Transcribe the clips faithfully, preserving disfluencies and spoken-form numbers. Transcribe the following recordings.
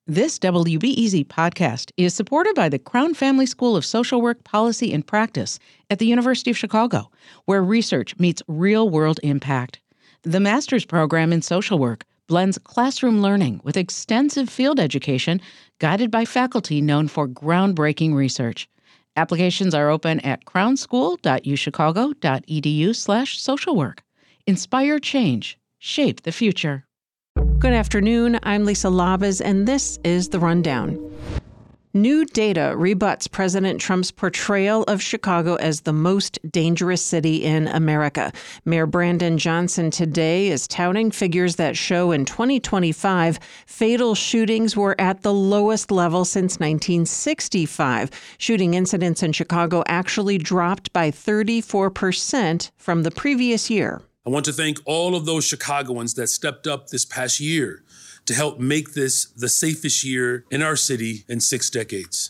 This W B E Z podcast is supported by the Crown Family School of Social Work, Policy, and Practice at the University of Chicago, where research meets real-world impact. The master's program in social work blends classroom learning with extensive field education guided by faculty known for groundbreaking research. Applications are open at crownschool.uchicago.edu slash social work. Inspire change. Shape the future. Good afternoon. I'm Lisa Labas, and this is The Rundown. New data rebuts President Trump's portrayal of Chicago as the most dangerous city in America. Mayor Brandon Johnson today is touting figures that show in twenty twenty-five, fatal shootings were at the lowest level since nineteen sixty-five. Shooting incidents in Chicago actually dropped by thirty-four percent from the previous year. I want to thank all of those Chicagoans that stepped up this past year to help make this the safest year in our city in six decades.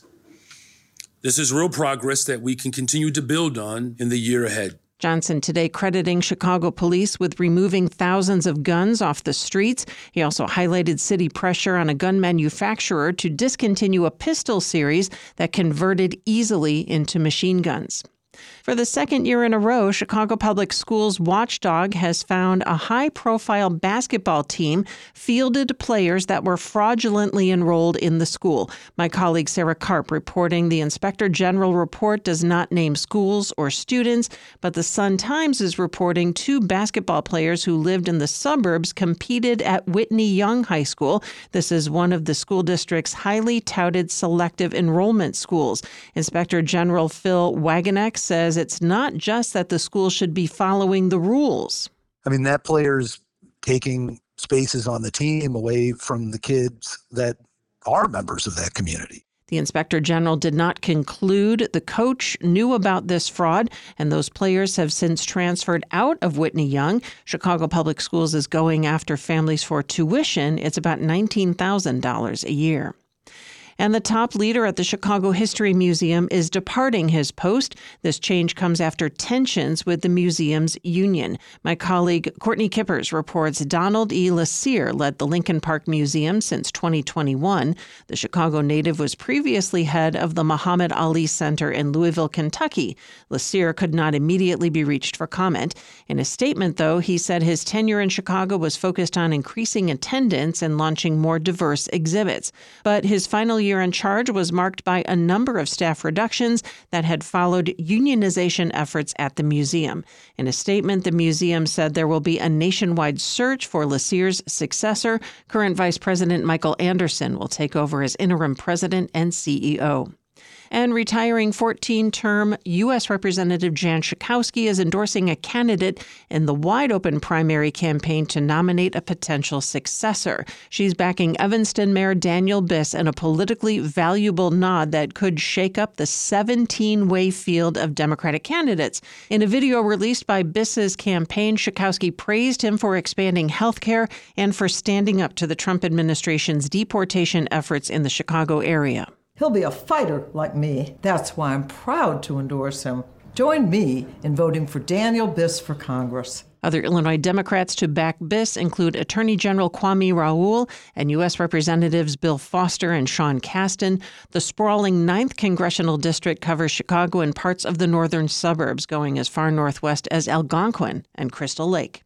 This is real progress that we can continue to build on in the year ahead. Johnson today crediting Chicago police with removing thousands of guns off the streets. He also highlighted city pressure on a gun manufacturer to discontinue a pistol series that converted easily into machine guns. For the second year in a row, Chicago Public Schools watchdog has found a high-profile basketball team fielded players that were fraudulently enrolled in the school. My colleague Sarah Karp reporting the Inspector General report does not name schools or students, but the Sun-Times is reporting two basketball players who lived in the suburbs competed at Whitney Young High School. This is one of the school district's highly touted selective enrollment schools. Inspector General Phil Wagenknecht says it's not just that the school should be following the rules. I mean, that player's taking spaces on the team away from the kids that are members of that community. The Inspector General did not conclude the coach knew about this fraud, and those players have since transferred out of Whitney Young. Chicago Public Schools is going after families for tuition. It's about nineteen thousand dollars a year. And the top leader at the Chicago History Museum is departing his post. This change comes after tensions with the museum's union. My colleague Courtney Kippers reports Donald E. Lassiere led the Lincoln Park Museum since twenty twenty-one. The Chicago native was previously head of the Muhammad Ali Center in Louisville, Kentucky. Lassiere could not immediately be reached for comment. In a statement, though, he said his tenure in Chicago was focused on increasing attendance and launching more diverse exhibits. But his final year in charge was marked by a number of staff reductions that had followed unionization efforts at the museum. In a statement, the museum said there will be a nationwide search for Lassiere's successor. Current Vice President Michael Anderson will take over as interim president and C E O. And retiring fourteen-term U S Representative Jan Schakowsky is endorsing a candidate in the wide-open primary campaign to nominate a potential successor. She's backing Evanston Mayor Daniel Biss in a politically valuable nod that could shake up the seventeen-way field of Democratic candidates. In a video released by Biss's campaign, Schakowsky praised him for expanding health care and for standing up to the Trump administration's deportation efforts in the Chicago area. He'll be a fighter like me. That's why I'm proud to endorse him. Join me in voting for Daniel Biss for Congress. Other Illinois Democrats to back Biss include Attorney General Kwame Raoul and U S Representatives Bill Foster and Sean Casten. The sprawling ninth Congressional District covers Chicago and parts of the northern suburbs, going as far northwest as Algonquin and Crystal Lake.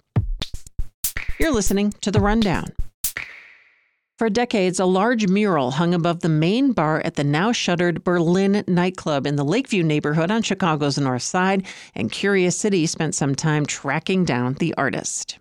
You're listening to The Rundown. For decades, a large mural hung above the main bar at the now-shuttered Berlin nightclub in the Lakeview neighborhood on Chicago's north side, and Curious City spent some time tracking down the artist.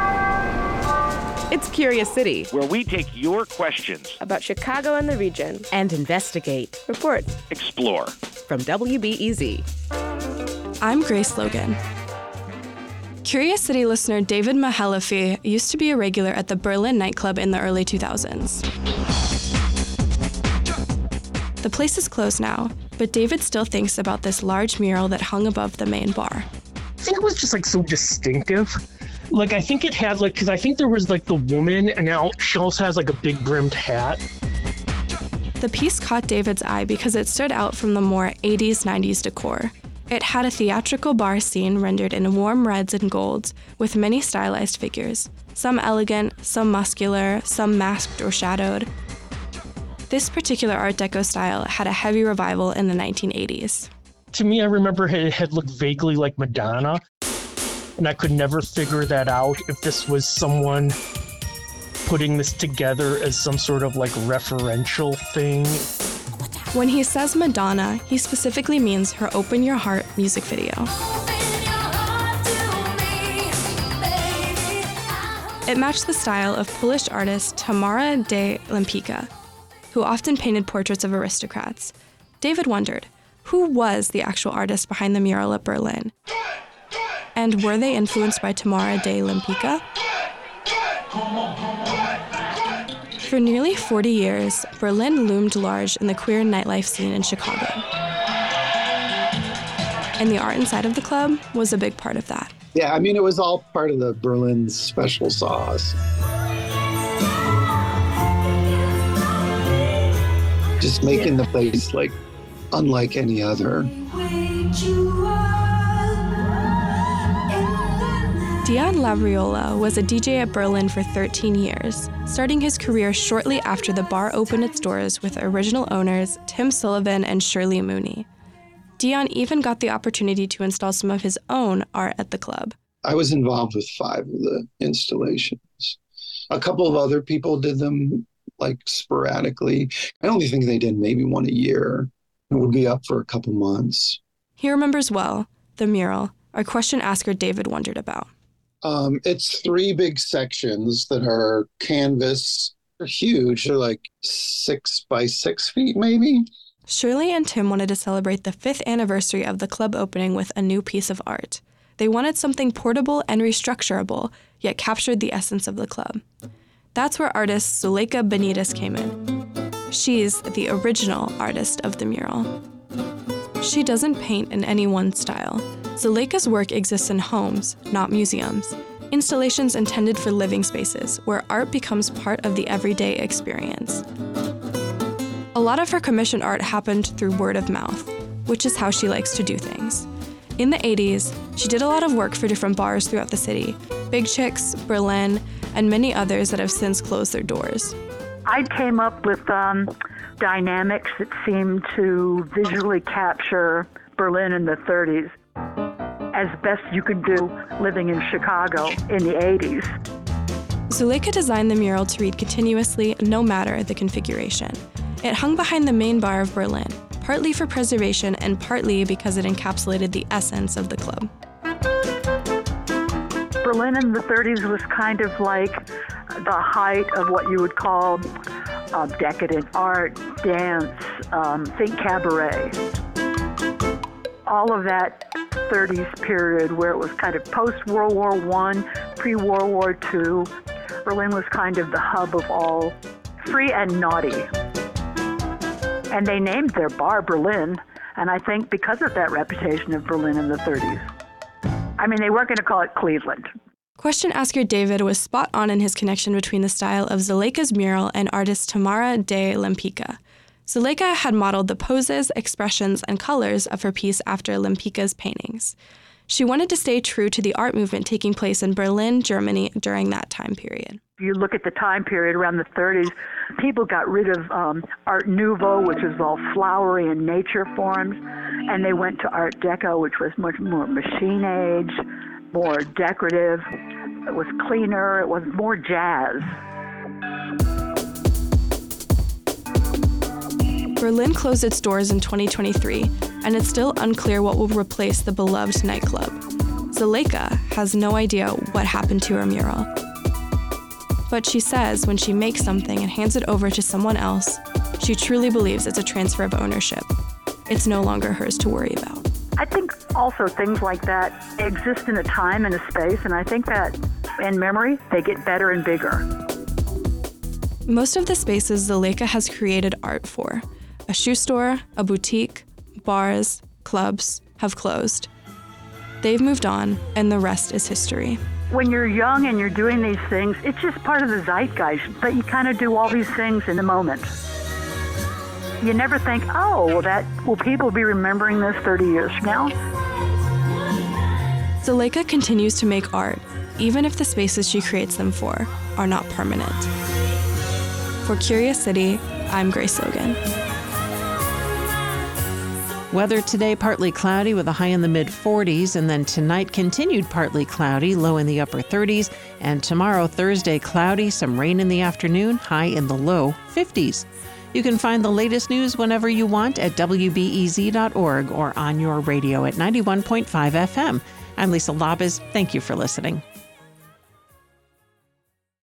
It's Curious City, where we take your questions about Chicago and the region and investigate, report, explore. From W B E Z. I'm Grace Logan. Curious City listener David Mahalafi used to be a regular at the Berlin nightclub in the early two thousands. The place is closed now, but David still thinks about this large mural that hung above the main bar. I think it was just like so distinctive. Like, I think it had like, because I think there was like the woman, and now she also has like a big brimmed hat. The piece caught David's eye because it stood out from the more eighties, nineties decor. It had a theatrical bar scene rendered in warm reds and golds, with many stylized figures, some elegant, some muscular, some masked or shadowed. This particular Art Deco style had a heavy revival in the nineteen eighties. To me, I remember it had looked vaguely like Madonna, and I could never figure that out if this was someone putting this together as some sort of like referential thing. When he says Madonna, he specifically means her Open Your Heart music video. It matched the style of Polish artist Tamara de Lempicka, who often painted portraits of aristocrats. David wondered, who was the actual artist behind the mural at Berlin? And were they influenced by Tamara de Lempicka? For nearly forty years, Berlin loomed large in the queer nightlife scene in Chicago. And the art inside of the club was a big part of that. Yeah, I mean, it was all part of the Berlin special sauce. Just making the place like unlike any other. Dion Labriola was a D J at Berlin for thirteen years, starting his career shortly after the bar opened its doors with original owners Tim Sullivan and Shirley Mooney. Dion even got the opportunity to install some of his own art at the club. I was involved with five of the installations. A couple of other people did them like sporadically. I only think they did maybe one a year. It would be up for a couple months. He remembers well the mural, our question asker David wondered about. Um, it's three big sections that are canvas. They're huge. They're like six by six feet, maybe. Shirley and Tim wanted to celebrate the fifth anniversary of the club opening with a new piece of art. They wanted something portable and restructurable, yet captured the essence of the club. That's where artist Zuleika Benitez came in. She's the original artist of the mural. She doesn't paint in any one style. Zuleika's work exists in homes, not museums, installations intended for living spaces where art becomes part of the everyday experience. A lot of her commissioned art happened through word of mouth, which is how she likes to do things. In the eighties, she did a lot of work for different bars throughout the city, Big Chicks, Berlin, and many others that have since closed their doors. I came up with um, dynamics that seemed to visually capture Berlin in the thirties as best you could do living in Chicago in the eighties. Zuleika designed the mural to read continuously, no matter the configuration. It hung behind the main bar of Berlin, partly for preservation and partly because it encapsulated the essence of the club. Berlin in the thirties was kind of like the height of what you would call uh, decadent art, dance, um, think cabaret. All of that thirties period where it was kind of post-World War One, pre-World War Two, Berlin was kind of the hub of all free and naughty. And they named their bar Berlin, and I think because of that reputation of Berlin in the thirties. I mean, they weren't going to call it Cleveland. Question asker David was spot on in his connection between the style of Zuleika's mural and artist Tamara de Lempicka. Zuleika had modeled the poses, expressions, and colors of her piece after Lempicka's paintings. She wanted to stay true to the art movement taking place in Berlin, Germany during that time period. If you look at the time period around the thirties, people got rid of um, Art Nouveau, which was all flowery and nature forms, and they went to Art Deco, which was much more machine age, more decorative. It was cleaner. It was more jazz. Berlin closed its doors in twenty twenty-three, and it's still unclear what will replace the beloved nightclub. Zuleika has no idea what happened to her mural. But she says when she makes something and hands it over to someone else, she truly believes it's a transfer of ownership. It's no longer hers to worry about. I think also things like that exist in a time and a space, and I think that in memory, they get better and bigger. Most of the spaces Zuleika has created art for, a shoe store, a boutique, bars, clubs, have closed. They've moved on, and the rest is history. When you're young and you're doing these things, it's just part of the zeitgeist, but you kind of do all these things in the moment. You never think, oh, well, that will people be remembering this thirty years from now? Zuleika continues to make art, even if the spaces she creates them for are not permanent. For Curious City, I'm Grace Logan. Weather today, partly cloudy with a high in the mid forties, and then tonight continued partly cloudy, low in the upper thirties, and tomorrow, Thursday, cloudy, some rain in the afternoon, high in the low fifties. You can find the latest news whenever you want at W B E Z dot org or on your radio at ninety-one point five F M. I'm Lisa Labuz. Thank you for listening.